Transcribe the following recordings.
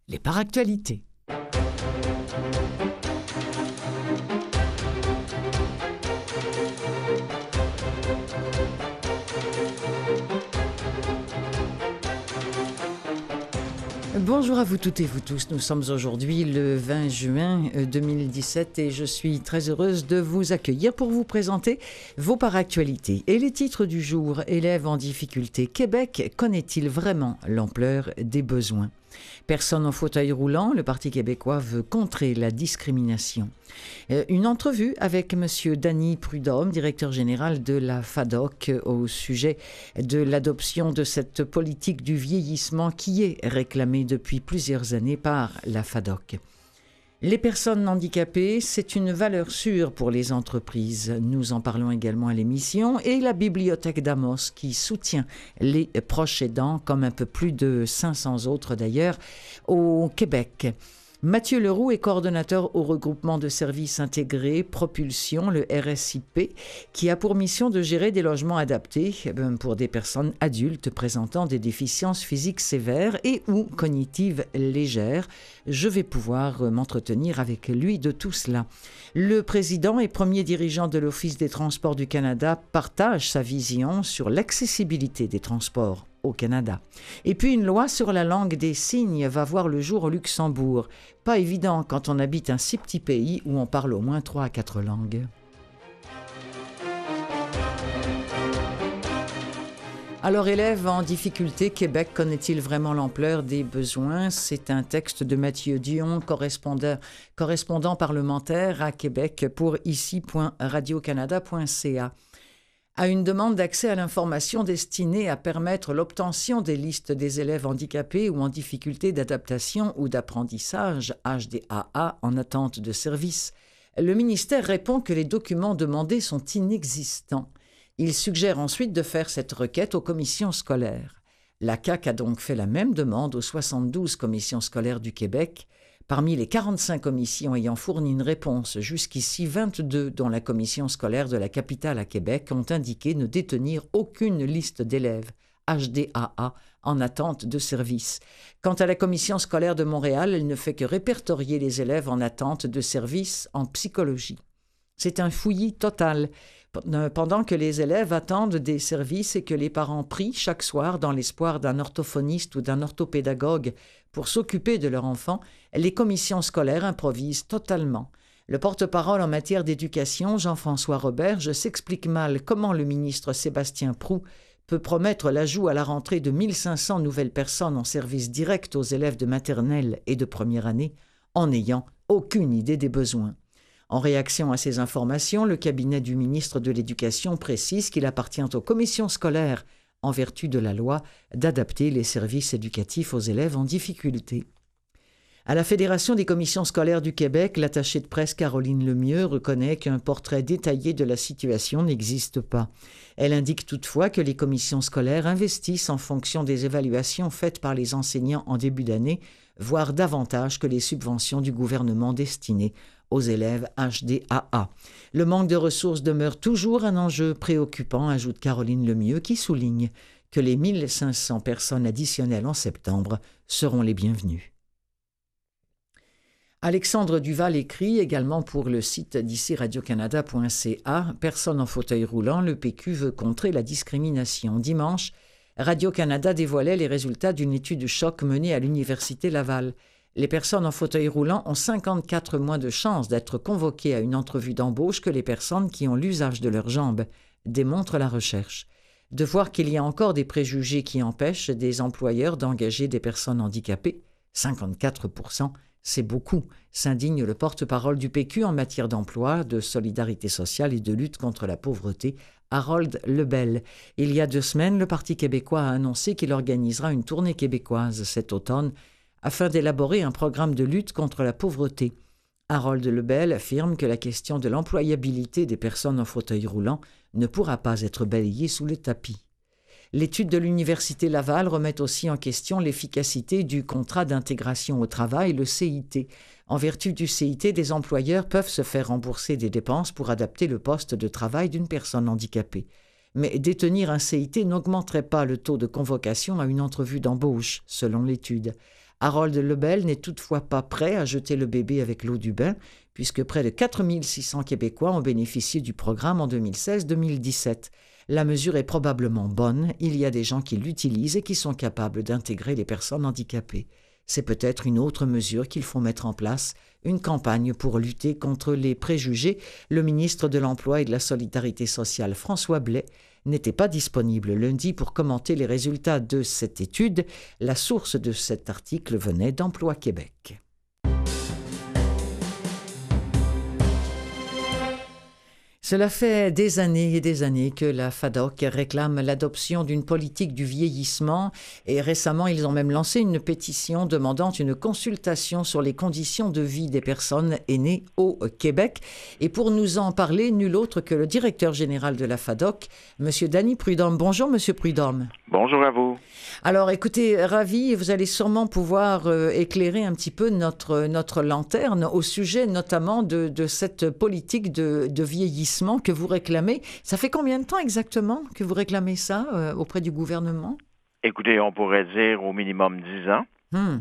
les paractualités. Bonjour à vous toutes et vous tous, nous sommes aujourd'hui le 20 juin 2017 et je suis très heureuse de vous accueillir pour vous présenter vos paractualités. Et les titres du jour: élèves en difficulté, Québec connaît-il vraiment l'ampleur des besoins? Personnes en fauteuil roulant, le Parti québécois veut contrer la discrimination. Une entrevue avec M. Danny Prudhomme, directeur général de la FADOC, au sujet de l'adoption de cette politique du vieillissement qui est réclamée depuis plusieurs années par la FADOC. Les personnes handicapées, c'est une valeur sûre pour les entreprises. Nous en parlons également à l'émission. Et la bibliothèque d'Amos qui soutient les proches aidants, comme un peu plus de 500 autres d'ailleurs, au Québec. Mathieu Leroux est coordonnateur au regroupement de services intégrés Propulsion, le RSIP, qui a pour mission de gérer des logements adaptés pour des personnes adultes présentant des déficiences physiques sévères et ou cognitives légères. Je vais pouvoir m'entretenir avec lui de tout cela. Le président et premier dirigeant de l'Office des transports du Canada partage sa vision sur l'accessibilité des transports au Canada. Et puis une loi sur la langue des signes va voir le jour au Luxembourg. Pas évident quand on habite un si petit pays où on parle au moins 3 à 4 langues. Alors, élèves en difficulté, Québec connaît-il vraiment l'ampleur des besoins? C'est un texte de Mathieu Dion, correspondant parlementaire à Québec pour ici.radiocanada.ca. À une demande d'accès à l'information destinée à permettre l'obtention des listes des élèves handicapés ou en difficulté d'adaptation ou d'apprentissage, HDAA, en attente de service, le ministère répond que les documents demandés sont inexistants. Il suggère ensuite de faire cette requête aux commissions scolaires. La CAQ a donc fait la même demande aux 72 commissions scolaires du Québec. Parmi les 45 commissions ayant fourni une réponse, jusqu'ici 22, dont la commission scolaire de la capitale à Québec, ont indiqué ne détenir aucune liste d'élèves HDAA en attente de service. Quant à la commission scolaire de Montréal, elle ne fait que répertorier les élèves en attente de service en psychologie. C'est un fouillis total. Pendant que les élèves attendent des services et que les parents prient chaque soir dans l'espoir d'un orthophoniste ou d'un orthopédagogue pour s'occuper de leur enfant, les commissions scolaires improvisent totalement. Le porte-parole en matière d'éducation, Jean-François Roberge, s'explique mal comment le ministre Sébastien Proulx peut promettre l'ajout à la rentrée de 1500 nouvelles personnes en service direct aux élèves de maternelle et de première année en n'ayant aucune idée des besoins. En réaction à ces informations, le cabinet du ministre de l'Éducation précise qu'il appartient aux commissions scolaires, en vertu de la loi, d'adapter les services éducatifs aux élèves en difficulté. À la Fédération des commissions scolaires du Québec, l'attachée de presse Caroline Lemieux reconnaît qu'un portrait détaillé de la situation n'existe pas. Elle indique toutefois que les commissions scolaires investissent en fonction des évaluations faites par les enseignants en début d'année, voire davantage que les subventions du gouvernement destinées aux élèves HDAA. Le manque de ressources demeure toujours un enjeu préoccupant, ajoute Caroline Lemieux, qui souligne que les 1500 personnes additionnelles en septembre seront les bienvenues. Alexandre Duval écrit également pour le site d'ici radiocanada.ca « Personne en fauteuil roulant, le PQ veut contrer la discrimination ». Dimanche, Radio-Canada dévoilait les résultats d'une étude choc menée à l'Université Laval. Les personnes en fauteuil roulant ont 54 moins de chances d'être convoquées à une entrevue d'embauche que les personnes qui ont l'usage de leurs jambes, démontre la recherche. De voir qu'il y a encore des préjugés qui empêchent des employeurs d'engager des personnes handicapées, 54%, c'est beaucoup, s'indigne le porte-parole du PQ en matière d'emploi, de solidarité sociale et de lutte contre la pauvreté, Harold Lebel. Il y a 2 semaines, le Parti québécois a annoncé qu'il organisera une tournée québécoise cet automne afin d'élaborer un programme de lutte contre la pauvreté. Harold Lebel affirme que la question de l'employabilité des personnes en fauteuil roulant ne pourra pas être balayée sous le tapis. L'étude de l'Université Laval remet aussi en question l'efficacité du contrat d'intégration au travail, le CIT. En vertu du CIT, des employeurs peuvent se faire rembourser des dépenses pour adapter le poste de travail d'une personne handicapée. Mais détenir un CIT n'augmenterait pas le taux de convocation à une entrevue d'embauche, selon l'étude. Harold Lebel n'est toutefois pas prêt à jeter le bébé avec l'eau du bain, puisque près de 4600 Québécois ont bénéficié du programme en 2016-2017. La mesure est probablement bonne, il y a des gens qui l'utilisent et qui sont capables d'intégrer les personnes handicapées. C'est peut-être une autre mesure qu'il faut mettre en place, une campagne pour lutter contre les préjugés. Le ministre de l'Emploi et de la Solidarité sociale, François Blais, n'était pas disponible lundi pour commenter les résultats de cette étude. La source de cet article venait d'Emploi Québec. Cela fait des années et des années que la FADOC réclame l'adoption d'une politique du vieillissement et récemment, ils ont même lancé une pétition demandant une consultation sur les conditions de vie des personnes aînées au Québec. Et pour nous en parler, nul autre que le directeur général de la FADOC, M. Danny Prudhomme. Bonjour, M. Prudhomme. Bonjour à vous. Alors, écoutez, ravi, vous allez sûrement pouvoir éclairer un petit peu notre lanterne au sujet notamment de cette politique de vieillissement que vous réclamez. Ça fait combien de temps exactement que vous réclamez ça auprès du gouvernement? Écoutez, on pourrait dire au minimum 10 ans.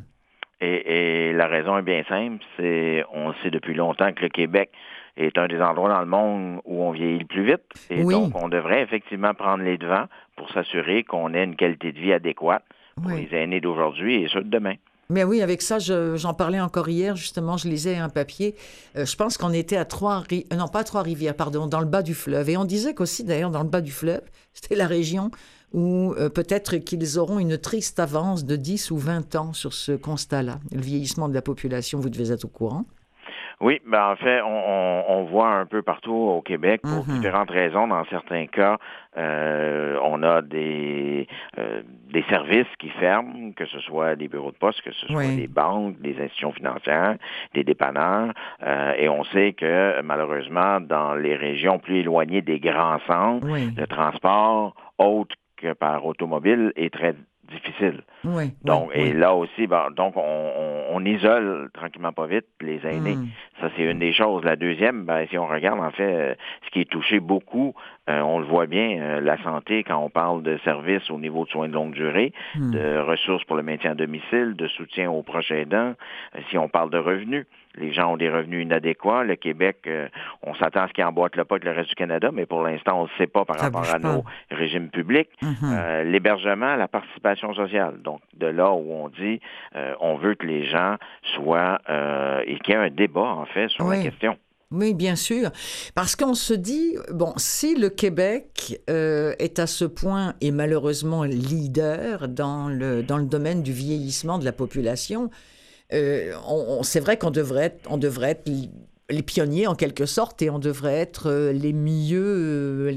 Et la raison est bien simple, on sait depuis longtemps que le Québec est un des endroits dans le monde où on vieillit le plus vite. Et donc, on devrait effectivement prendre les devants pour s'assurer qu'on ait une qualité de vie adéquate pour les aînés d'aujourd'hui et ceux de demain. Mais oui, avec ça, j'en parlais encore hier, justement, je lisais un papier. Je pense qu'on était à pas Trois-Rivières, pardon, dans le bas du fleuve. Et on disait qu'aussi, d'ailleurs, dans le bas du fleuve, c'était la région où peut-être qu'ils auront une triste avance de 10 ou 20 ans sur ce constat-là. Le vieillissement de la population, vous devez être au courant. Oui, en fait, on voit un peu partout au Québec pour différentes raisons. Dans certains cas, on a des services qui ferment, que ce soit des bureaux de poste, que ce soit des banques, des institutions financières, des dépanneurs. Et on sait que malheureusement, dans les régions plus éloignées des grands centres, le transport autre que par automobile est très difficile. Et là aussi, donc on isole tranquillement pas vite les aînés. Ça, c'est une des choses. La deuxième, si on regarde, en fait, ce qui est touché beaucoup, on le voit bien, la santé, quand on parle de services au niveau de soins de longue durée, de ressources pour le maintien à domicile, de soutien aux proches aidants, si on parle de revenus. Les gens ont des revenus inadéquats. Le Québec, on s'attend à ce qu'il emboîte le pas avec le reste du Canada, mais pour l'instant, on ne sait pas par rapport à nos régimes publics. L'hébergement, la participation sociale. Donc, de là où on dit, on veut que les gens soient, et qu'il y ait un débat, en fait, sur la question. Oui, bien sûr. Parce qu'on se dit, si le Québec est à ce point, et malheureusement leader dans le domaine du vieillissement de la population, c'est vrai qu'on devrait être les pionniers en quelque sorte et on devrait être les mieux,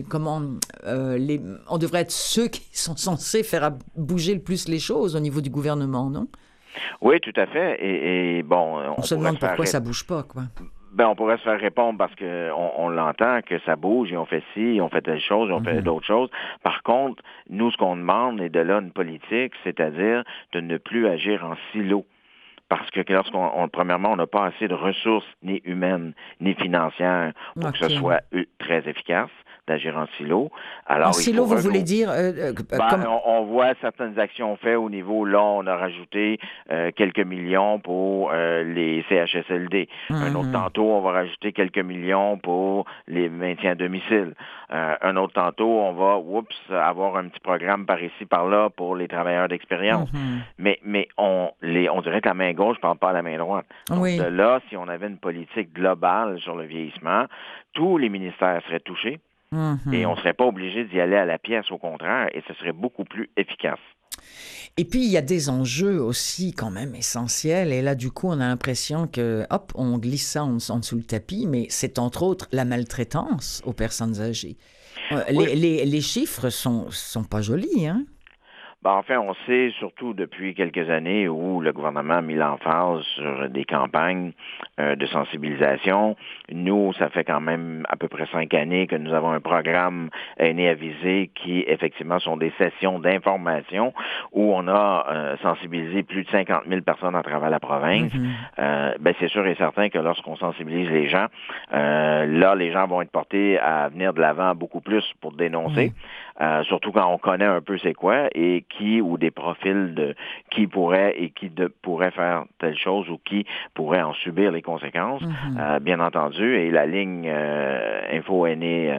on devrait être ceux qui sont censés faire bouger le plus les choses au niveau du gouvernement, non? Oui, tout à fait. Et on se demande pourquoi ça bouge pas, quoi. On pourrait se faire répondre parce que on l'entend que ça bouge et on fait ci, on fait telle chose, on fait d'autres choses. Par contre, nous, ce qu'on demande, et de là une politique, c'est-à-dire de ne plus agir en silo. Parce que premièrement, on n'a pas assez de ressources, ni humaines, ni financières, pour que ce soit très efficace d'agir en silo. Alors, en silo, vous voulez dire... on voit certaines actions faites au niveau, là, on a rajouté quelques millions pour les CHSLD. Un autre tantôt, on va rajouter quelques millions pour les maintiens à domicile. Un autre tantôt, on va, avoir un petit programme par ici, par là pour les travailleurs d'expérience. Mais on dirait que la main gauche ne parle pas à la main droite. Donc, de là, si on avait une politique globale sur le vieillissement, tous les ministères seraient touchés. Et on ne serait pas obligé d'y aller à la pièce, au contraire, et ce serait beaucoup plus efficace. Et puis, il y a des enjeux aussi quand même essentiels. Et là, du coup, on a l'impression que, on glisse ça en dessous le tapis, mais c'est entre autres la maltraitance aux personnes âgées. Les chiffres sont pas jolis, hein? Enfin, on sait surtout depuis quelques années où le gouvernement a mis l'emphase sur des campagnes de sensibilisation. Nous, ça fait quand même à peu près 5 années que nous avons un programme Aînés avisés qui, effectivement, sont des sessions d'information où on a sensibilisé plus de 50 000 personnes à travers la province. C'est sûr et certain que lorsqu'on sensibilise les gens, là, les gens vont être portés à venir de l'avant beaucoup plus pour dénoncer. surtout quand on connaît un peu c'est quoi et qui ou des profils de qui pourrait et qui pourrait faire telle chose ou qui pourrait en subir les conséquences, bien entendu. Et la ligne info-aînés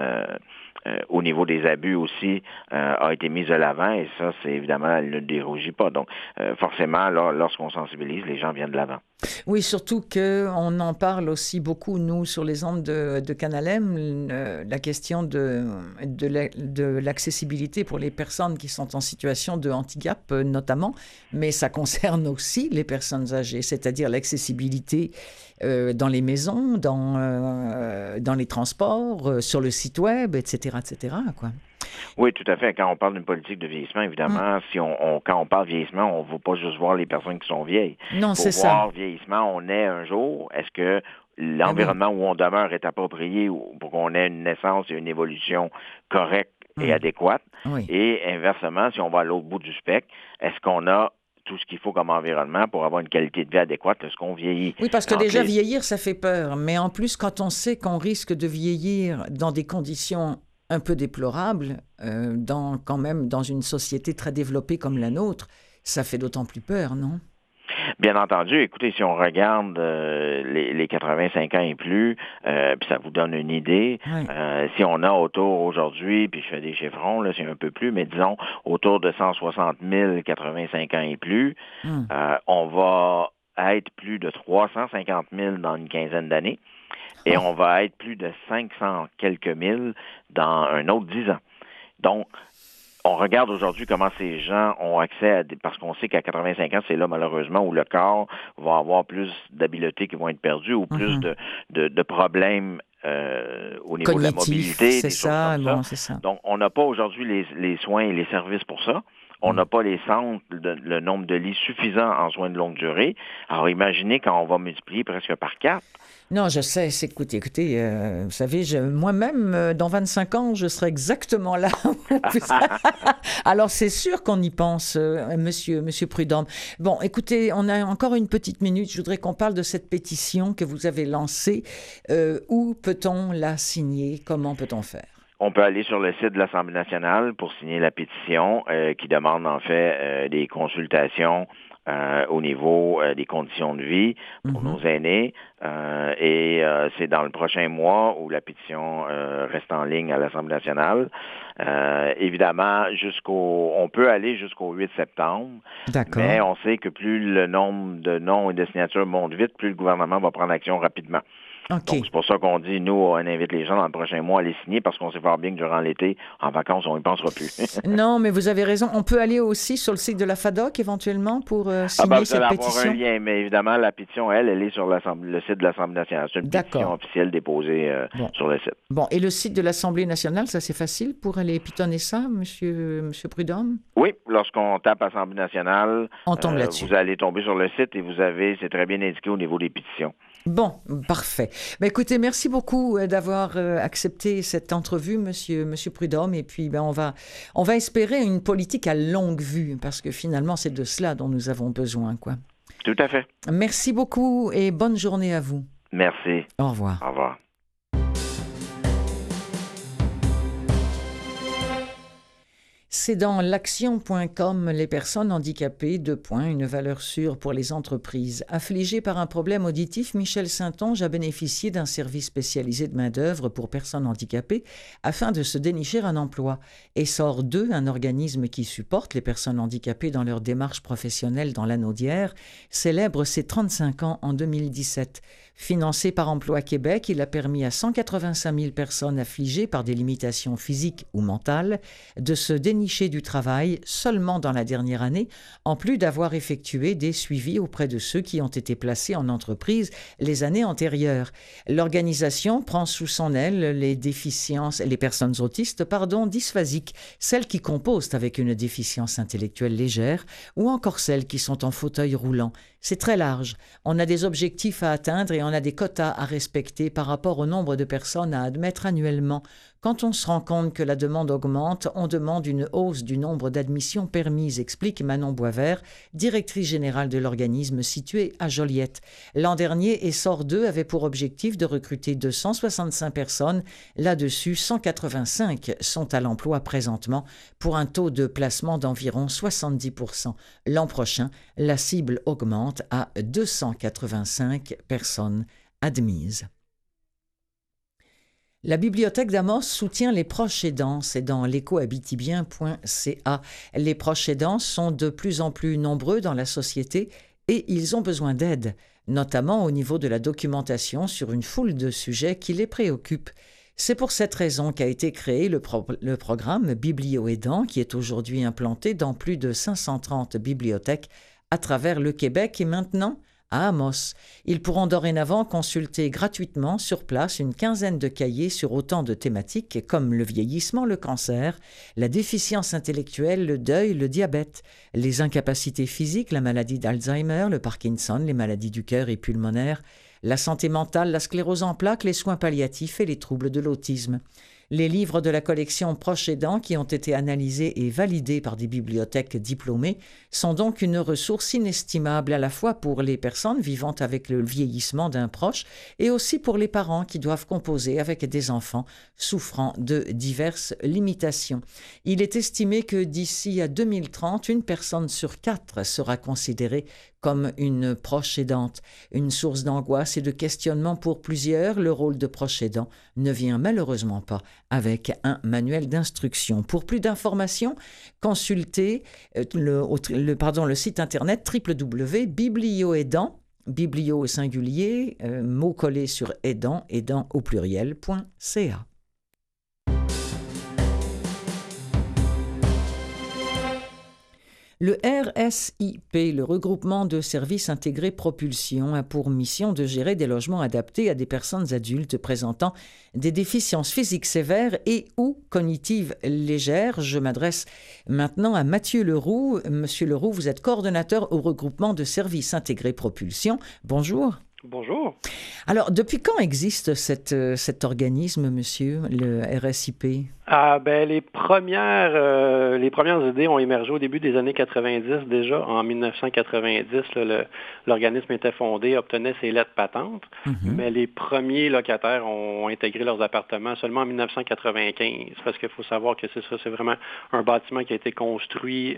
au niveau des abus aussi a été mise de l'avant et ça, c'est évidemment, elle ne dérougit pas. Donc, forcément, là, lorsqu'on sensibilise, les gens viennent de l'avant. Oui, surtout qu'on en parle aussi beaucoup, nous, sur les ondes de Canal M, la question de l'accessibilité pour les personnes qui sont en situation de handicap, notamment, mais ça concerne aussi les personnes âgées, c'est-à-dire l'accessibilité dans les maisons, dans les transports, sur le site web, etc., etc., quoi. Oui, tout à fait. Quand on parle d'une politique de vieillissement, évidemment, si quand on parle vieillissement, on ne veut pas juste voir les personnes qui sont vieilles. Non, c'est ça. Pour voir vieillissement, on est un jour. Est-ce que l'environnement où on demeure est approprié pour qu'on ait une naissance et une évolution correcte et adéquate? Oui. Et inversement, si on va à l'autre bout du spectre, est-ce qu'on a tout ce qu'il faut comme environnement pour avoir une qualité de vie adéquate lorsqu'on vieillit? Oui, parce que déjà, vieillir, ça fait peur. Mais en plus, quand on sait qu'on risque de vieillir dans des conditions un peu déplorable, quand même dans une société très développée comme la nôtre, ça fait d'autant plus peur, non? Bien entendu, écoutez, si on regarde les 85 ans et plus, puis ça vous donne une idée, si on a autour aujourd'hui, puis je fais des chiffrons, là, c'est un peu plus, mais disons autour de 160 000 85 ans et plus, on va être plus de 350 000 dans une quinzaine d'années. Et on va être plus de 500 quelques mille dans un autre 10 ans. Donc, on regarde aujourd'hui comment ces gens ont accès parce qu'on sait qu'à 85 ans, c'est là, malheureusement, où le corps va avoir plus d'habiletés qui vont être perdues ou plus de problèmes au niveau de la mobilité. C'est ça, bon, c'est ça. Donc, on n'a pas aujourd'hui les soins et les services pour ça. On n'a pas les centres, le nombre de lits suffisants en soins de longue durée. Alors, imaginez quand on va multiplier presque par 4. Non, je sais. Écoutez, vous savez, moi-même, dans 25 ans, je serai exactement là. Alors, c'est sûr qu'on y pense, monsieur Prudhomme. Bon, écoutez, on a encore une petite minute. Je voudrais qu'on parle de cette pétition que vous avez lancée. Où peut-on la signer? Comment peut-on faire? On peut aller sur le site de l'Assemblée nationale pour signer la pétition qui demande en fait des consultations au niveau des conditions de vie pour nos aînés. Et c'est dans le prochain mois où la pétition reste en ligne à l'Assemblée nationale. Évidemment, on peut aller jusqu'au 8 septembre. D'accord. Mais on sait que plus le nombre de noms et de signatures monte vite, plus le gouvernement va prendre action rapidement. Okay. Donc, c'est pour ça qu'on dit, nous, on invite les gens dans le prochain mois à les signer parce qu'on sait fort bien que durant l'été, en vacances, on n'y pensera plus. Non, mais vous avez raison. On peut aller aussi sur le site de la FADOC éventuellement pour signer cette pétition. Vous allez avoir un lien, mais évidemment, la pétition, elle est sur le site de l'Assemblée nationale. C'est une pétition officielle déposée sur le site. Bon, et le site de l'Assemblée nationale, ça c'est facile pour aller pitonner ça, monsieur Prudhomme? Oui, lorsqu'on tape Assemblée nationale, on tombe là-dessus. Vous allez tomber sur le site et c'est très bien indiqué au niveau des pétitions. Bon, parfait. Ben, écoutez, merci beaucoup d'avoir accepté cette entrevue, monsieur Prudhomme. Et puis, on va espérer une politique à longue vue, parce que finalement, c'est de cela dont nous avons besoin, quoi. Tout à fait. Merci beaucoup et bonne journée à vous. Merci. Au revoir. Au revoir. C'est dans l'action.com, les personnes handicapées, une valeur sûre pour les entreprises. Affligé par un problème auditif, Michel Saint-Onge a bénéficié d'un service spécialisé de main-d'œuvre pour personnes handicapées afin de se dénicher un emploi. Essor 2, un organisme qui supporte les personnes handicapées dans leur démarche professionnelle dans l'Anaudière, célèbre ses 35 ans en 2017. Financé par Emploi Québec, il a permis à 185 000 personnes affligées par des limitations physiques ou mentales de se dénicher du travail seulement dans la dernière année, en plus d'avoir effectué des suivis auprès de ceux qui ont été placés en entreprise les années antérieures. L'organisation prend sous son aile les personnes autistes, dysphasiques, celles qui composent avec une déficience intellectuelle légère ou encore celles qui sont en fauteuil roulant. C'est très large. On a des objectifs à atteindre et on a des quotas à respecter par rapport au nombre de personnes à admettre annuellement. Quand on se rend compte que la demande augmente, on demande une hausse du nombre d'admissions permises, explique Manon Boisvert, directrice générale de l'organisme situé à Joliette. L'an dernier, Essor 2 avait pour objectif de recruter 265 personnes. Là-dessus, 185 sont à l'emploi présentement pour un taux de placement d'environ 70%. L'an prochain, la cible augmente à 285 personnes admises. La bibliothèque d'Amos soutient les proches aidants, c'est dans l'écohabitibien.ca. Les proches aidants sont de plus en plus nombreux dans la société et ils ont besoin d'aide, notamment au niveau de la documentation sur une foule de sujets qui les préoccupent. C'est pour cette raison qu'a été créé le programme Biblio-aidant qui est aujourd'hui implanté dans plus de 530 bibliothèques à travers le Québec et maintenant à Amos. Ils pourront dorénavant consulter gratuitement sur place une quinzaine de cahiers sur autant de thématiques comme le vieillissement, le cancer, la déficience intellectuelle, le deuil, le diabète, les incapacités physiques, la maladie d'Alzheimer, le Parkinson, les maladies du cœur et pulmonaires, la santé mentale, la sclérose en plaques, les soins palliatifs et les troubles de l'autisme. Les livres de la collection Proches aidants qui ont été analysés et validés par des bibliothèques diplômées sont donc une ressource inestimable à la fois pour les personnes vivant avec le vieillissement d'un proche et aussi pour les parents qui doivent composer avec des enfants souffrant de diverses limitations. Il est estimé que d'ici à 2030, une personne sur 4 sera considérée comme une proche aidante. Une source d'angoisse et de questionnement pour plusieurs, le rôle de proche aidant ne vient malheureusement pas avec un manuel d'instruction. Pour plus d'informations, consultez le site internet www.biblioaidant, biblio au singulier, mot collé sur aidant, aidant au pluriel.ca. Le RSIP, le regroupement de services intégrés propulsion, a pour mission de gérer des logements adaptés à des personnes adultes présentant des déficiences physiques sévères et ou cognitives légères. Je m'adresse maintenant à Mathieu Leroux. Monsieur Leroux, vous êtes coordonnateur au regroupement de services intégrés propulsion. Bonjour. Bonjour. Alors, depuis quand existe cet organisme, monsieur, le RSIP? Les premières idées ont émergé au début des années 90 déjà. En 1990, l'organisme était fondé, obtenait ses lettres patentes, mais les premiers locataires ont intégré leurs appartements seulement en 1995, parce qu'il faut savoir que c'est vraiment un bâtiment qui a été construit,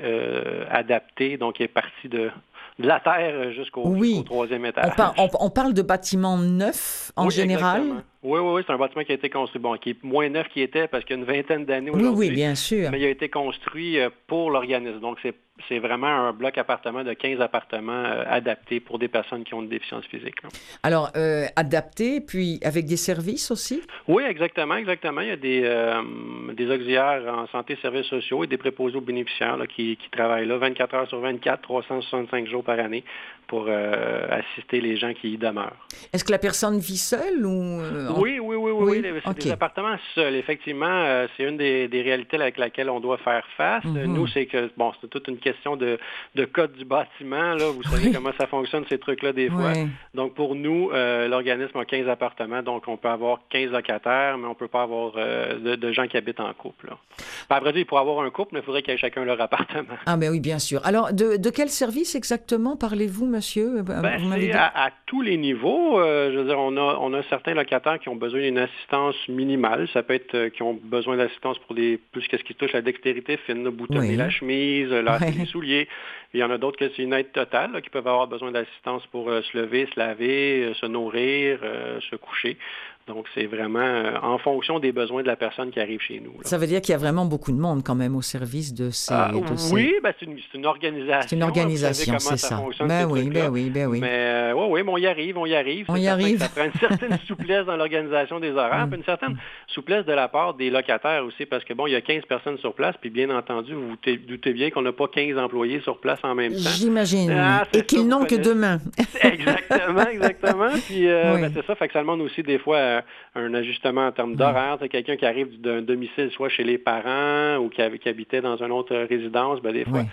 adapté, donc qui est parti de la terre jusqu'au troisième étage. On parle de bâtiments neufs en général? Exactement. Oui, c'est un bâtiment qui a été construit, qui est moins neuf qu'il était parce qu'il y a une vingtaine d'années aujourd'hui. Oui, bien sûr. Mais il a été construit pour l'organisme. Donc, c'est vraiment un bloc appartement de 15 appartements adaptés pour des personnes qui ont une déficience physique. Là. Alors, adaptés, puis avec des services aussi? Oui, exactement. Il y a des auxiliaires en santé et services sociaux et des préposés aux bénéficiaires qui travaillent là 24 heures sur 24, 365 jours par année pour assister les gens qui y demeurent. Est-ce que la personne vit seule ou... Oui. C'est des appartements seuls. Effectivement, c'est une des réalités avec laquelle on doit faire face. Nous, c'est que, c'est toute une question de code du bâtiment. Là. Vous savez comment ça fonctionne, ces trucs-là, des fois. Donc, pour nous, l'organisme a 15 appartements. Donc, on peut avoir 15 locataires, mais on ne peut pas avoir de gens qui habitent en couple. Là. À vrai dire, il pourrait avoir un couple, mais il faudrait qu'ils aient chacun leur appartement. Ah, mais oui, bien sûr. Alors, de quel service exactement parlez-vous, monsieur? C'est à tous les niveaux. Je veux dire, on a certains locataires qui ont besoin d'une assistance minimale. Ça peut être qui ont besoin d'assistance pour plus ce qui touche la dextérité fine, boutonner la chemise, lasser les souliers. Il y en a d'autres que c'est une aide totale, qui peuvent avoir besoin d'assistance pour se lever, se laver, se nourrir, se coucher. Donc, c'est vraiment en fonction des besoins de la personne qui arrive chez nous. Là. Ça veut dire qu'il y a vraiment beaucoup de monde quand même au service de ces... Oui, c'est une organisation. C'est une organisation, c'est ça. Oui. Mais on y arrive. Ça prend une certaine souplesse dans l'organisation des horaires, puis une certaine souplesse de la part des locataires aussi, parce que il y a 15 personnes sur place, puis bien entendu, vous vous doutez bien qu'on n'a pas 15 employés sur place en même temps. J'imagine, et qu'ils n'ont que 2 mains. Exactement. Puis c'est ça, fait que ça demande aussi des fois un ajustement en termes d'horaire. C'est quelqu'un qui arrive d'un domicile, soit chez les parents ou qui habitait dans une autre résidence, des fois,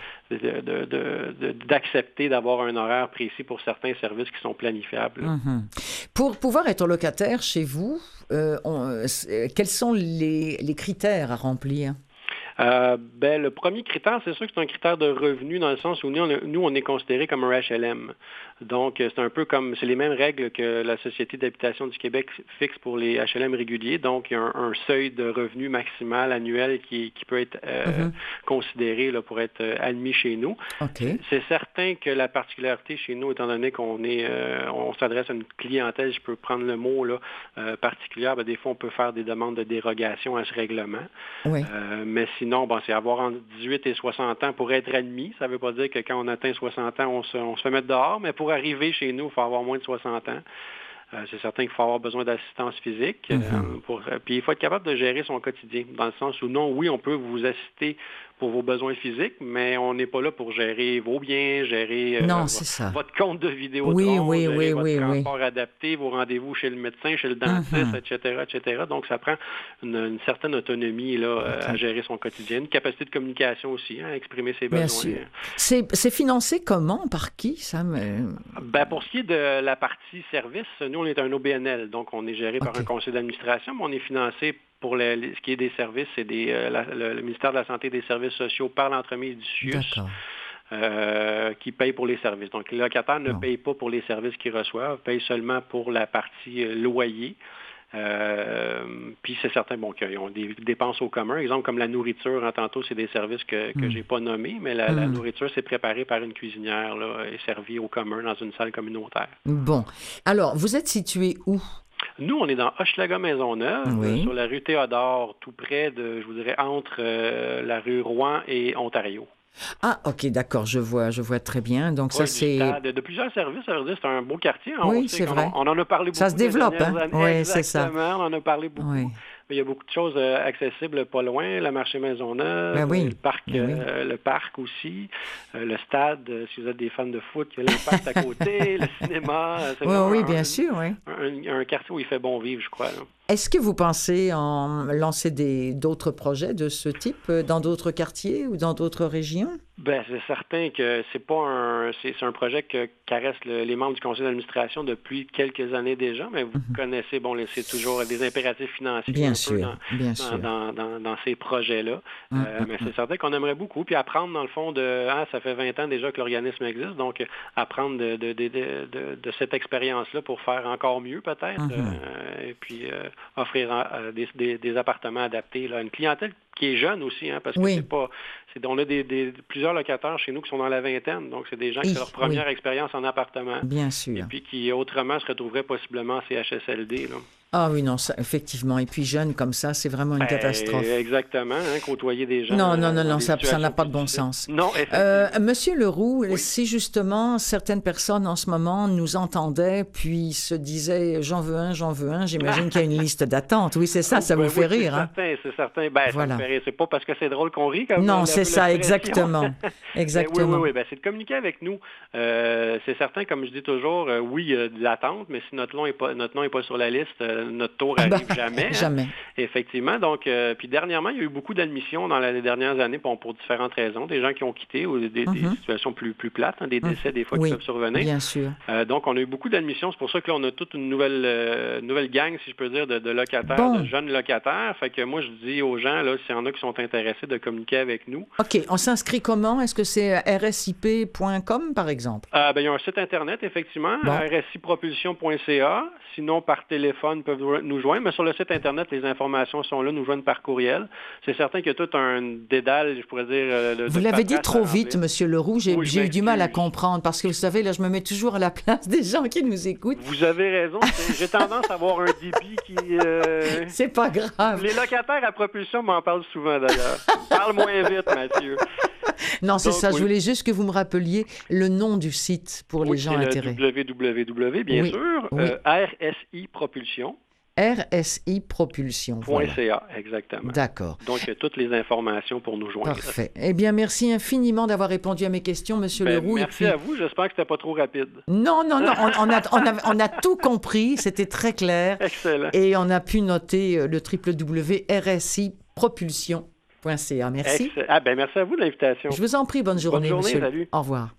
d'accepter d'avoir un horaire précis pour certains services qui sont planifiables. Pour pouvoir être locataire chez vous, quels sont les critères à remplir? Le premier critère, c'est sûr que c'est un critère de revenu dans le sens où nous, on est considéré comme un HLM. Donc, c'est un peu comme, c'est les mêmes règles que la Société d'habitation du Québec fixe pour les HLM réguliers. Donc, il y a un seuil de revenu maximal annuel qui peut être considéré là, pour être admis chez nous. Okay. C'est certain que la particularité chez nous, étant donné qu'on on s'adresse à une clientèle, je peux prendre le mot là, particulière, des fois, on peut faire des demandes de dérogation à ce règlement. Oui. Mais sinon, c'est avoir entre 18 et 60 ans pour être admis. Ça ne veut pas dire que quand on atteint 60 ans, on se fait mettre dehors, mais pour arriver chez nous, il faut avoir moins de 60 ans. C'est certain qu'il faut avoir besoin d'assistance physique. Puis il faut être capable de gérer son quotidien, dans le sens où non, oui, on peut vous assister pour vos besoins physiques, mais on n'est pas là pour gérer vos biens, gérer votre compte de Vidéotron, gérer votre transport adapté, vos rendez-vous chez le médecin, chez le dentiste, etc. Donc, ça prend une certaine autonomie là, à gérer son quotidien, une capacité de communication aussi, à exprimer ses besoins. Bien sûr. C'est financé comment? Par qui, ça? Pour ce qui est de la partie service, nous, on est un OBNL, donc on est géré par un conseil d'administration, mais on est financé pour ce qui est des services, c'est le ministère de la Santé et des Services sociaux par l'entremise du CIUS qui paye pour les services. Donc, les locataires ne payent pas pour les services qu'ils reçoivent, payent seulement pour la partie loyer. Puis c'est certain qu'ils ont des dépenses au commun. Exemple, comme la nourriture, tantôt, c'est des services que je n'ai pas nommés, mais la nourriture, c'est préparé par une cuisinière là, et servi au commun dans une salle communautaire. Bon. Alors, vous êtes situé où? Nous, on est dans Hochelaga-Maisonneuve, sur la rue Théodore, tout près de, je vous dirais, entre la rue Rouen et Ontario. Ah, OK, d'accord, je vois très bien. Donc, ça, c'est... De plusieurs services, ça veut dire que c'est un beau quartier. Oui, c'est vrai. On en a parlé beaucoup. Ça se développe, hein? Oui, c'est ça. Exactement, on en a parlé beaucoup. Oui. Mais il y a beaucoup de choses accessibles pas loin. Le marché Maisonneuve, le parc aussi, le stade, si vous êtes des fans de foot, il y a l'impact à côté, le cinéma. Oui, bien sûr, oui. Un quartier où il fait bon vivre, je crois. Là. Est-ce que vous pensez en lancer d'autres projets de ce type dans d'autres quartiers ou dans d'autres régions? C'est certain que c'est un projet que caresse les membres du conseil d'administration depuis quelques années déjà, mais vous connaissez, c'est toujours des impératifs financiers bien sûr. Dans ces projets-là. Mais c'est certain qu'on aimerait beaucoup, puis apprendre dans le fond ça fait 20 ans déjà que l'organisme existe, donc apprendre de cette expérience-là pour faire encore mieux peut-être, et puis offrir des appartements adaptés là, à une clientèle qui est jeune aussi, parce que on a plusieurs locataires chez nous qui sont dans la vingtaine, donc c'est des gens qui ont leur première expérience en appartement. Bien sûr. Et puis qui autrement se retrouveraient possiblement en CHSLD. Là. Ah oui, non, ça, effectivement. Et puis jeune comme ça, c'est vraiment une catastrophe. Exactement, côtoyer des gens. Non, ça n'a pas de bon sens. Non, Monsieur Leroux, si justement certaines personnes en ce moment nous entendaient puis se disaient « j'en veux un », j'imagine qu'il y a une liste d'attente. Oui, c'est ça, ça vous fait rire. C'est certain. Ça me fait rire. C'est pas parce que c'est drôle qu'on rit. Non, c'est ça, exactement. Exactement. Oui, c'est de communiquer avec nous. C'est certain, comme je dis toujours, oui, il y a de l'attente, mais si notre nom n'est pas sur la liste, notre tour n'arrive jamais. Jamais. Effectivement. Donc, puis dernièrement, il y a eu beaucoup d'admissions dans les dernières années pour différentes raisons. Des gens qui ont quitté ou des situations plus plates, des décès des fois qui peuvent survenir. Bien sûr. Donc, on a eu beaucoup d'admissions. C'est pour ça que là, on a toute une nouvelle gang, si je peux dire, de locataires, de jeunes locataires. Fait que moi, je dis aux gens, là, s'il y en a qui sont intéressés, de communiquer avec nous. OK. On s'inscrit comment? Est-ce que c'est rsip.com, par exemple? Il y a un site Internet, effectivement, rsipropulsion.ca. Sinon, par téléphone, peuvent nous joindre, mais sur le site Internet, les informations sont là, nous joindre par courriel. C'est certain qu'il y a tout un dédale, je pourrais dire... Vous l'avez dit trop vite, M. Leroux, j'ai eu du mal à comprendre, parce que vous savez, là, je me mets toujours à la place des gens qui nous écoutent. Vous avez raison, j'ai tendance à avoir un débit qui... C'est pas grave. Les locataires à propulsion m'en parlent souvent, d'ailleurs. Parle moins vite, Mathieu. Non, c'est ça, je voulais juste que vous me rappeliez le nom du site pour les gens intéressés. www, bien sûr, RSI Propulsion. RSI Propulsion. Voilà. .ca, exactement. D'accord. Donc, il y a toutes les informations pour nous joindre. Parfait. Eh bien, merci infiniment d'avoir répondu à mes questions, M. Leroux. Merci à vous. J'espère que c'était pas trop rapide. Non. On a tout compris. C'était très clair. Excellent. Et on a pu noter le www.rsipropulsion.ca. Merci. Merci à vous de l'invitation. Je vous en prie. Bonne journée, monsieur. Salut. Au revoir.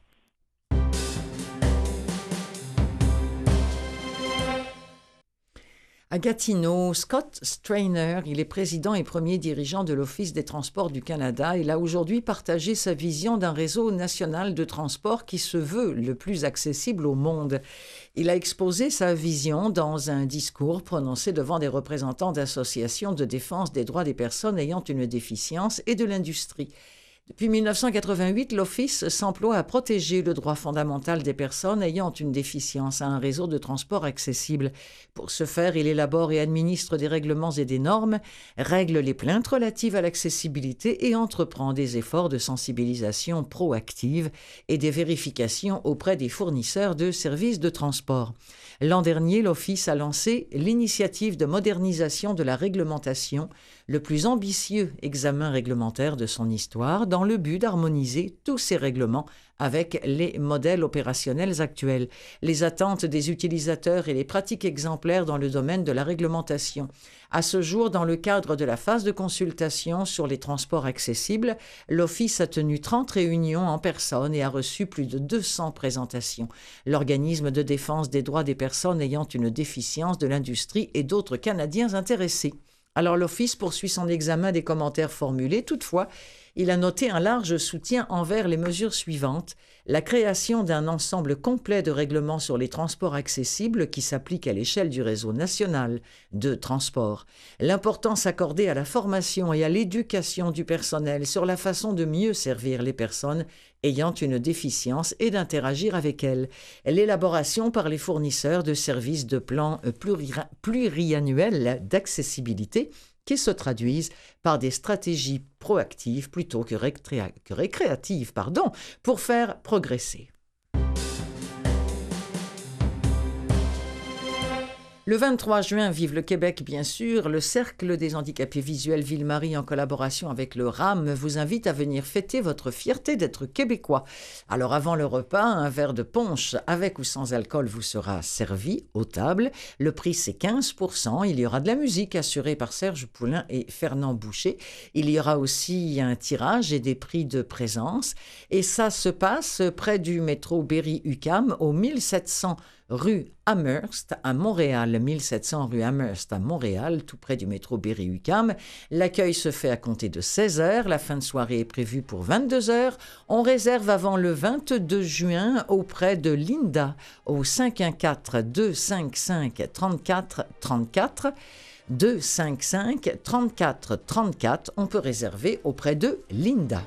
À Gatineau, Scott Strainer, il est président et premier dirigeant de l'Office des transports du Canada. Il a aujourd'hui partagé sa vision d'un réseau national de transport qui se veut le plus accessible au monde. Il a exposé sa vision dans un discours prononcé devant des représentants d'associations de défense des droits des personnes ayant une déficience et de l'industrie. Depuis 1988, l'Office s'emploie à protéger le droit fondamental des personnes ayant une déficience à un réseau de transport accessible. Pour ce faire, il élabore et administre des règlements et des normes, règle les plaintes relatives à l'accessibilité et entreprend des efforts de sensibilisation proactive et des vérifications auprès des fournisseurs de services de transport. L'an dernier, l'Office a lancé l'initiative de modernisation de la réglementation, le plus ambitieux examen réglementaire de son histoire, dans le but d'harmoniser tous ces règlements avec les modèles opérationnels actuels, les attentes des utilisateurs et les pratiques exemplaires dans le domaine de la réglementation. À ce jour, dans le cadre de la phase de consultation sur les transports accessibles, l'Office a tenu 30 réunions en personne et a reçu plus de 200 présentations. L'organisme de défense des droits des personnes ayant une déficience de l'industrie et d'autres Canadiens intéressés. Alors l'Office poursuit son examen des commentaires formulés. Toutefois, il a noté un large soutien envers les mesures suivantes. La création d'un ensemble complet de règlements sur les transports accessibles qui s'appliquent à l'échelle du réseau national de transport. L'importance accordée à la formation et à l'éducation du personnel sur la façon de mieux servir les personnes ayant une déficience et d'interagir avec elles. L'élaboration par les fournisseurs de services de plans pluriannuels d'accessibilité qui se traduisent par des stratégies proactives plutôt que récréatives, pour faire progresser. Le 23 juin, vive le Québec bien sûr, le Cercle des handicapés visuels Ville-Marie en collaboration avec le RAM vous invite à venir fêter votre fierté d'être québécois. Alors avant le repas, un verre de punch avec ou sans alcool vous sera servi aux tables. Le prix c'est 15%, il y aura de la musique assurée par Serge Poulain et Fernand Boucher. Il y aura aussi un tirage et des prix de présence et ça se passe près du métro Berry-UQAM au 1700 rue Amherst à Montréal, 1700 rue Amherst à Montréal, tout près du métro Berry-UQAM. L'accueil se fait à compter de 16h, la fin de soirée est prévue pour 22h. On réserve avant le 22 juin auprès de Linda au 514-255-3434. 255-3434. On peut réserver auprès de Linda.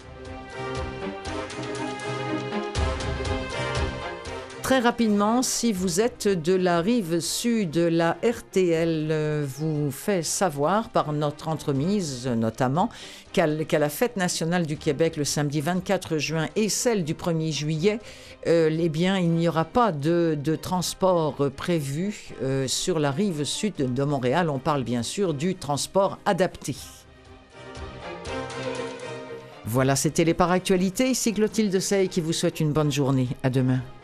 Très rapidement, si vous êtes de la rive sud, la RTL vous fait savoir par notre entremise notamment qu'à la Fête nationale du Québec le samedi 24 juin et celle du 1er juillet, il n'y aura pas de transport prévu sur la rive sud de Montréal. On parle bien sûr du transport adapté. Voilà, c'était les Par Actualités. Ici Clotilde Sey qui vous souhaite une bonne journée. À demain.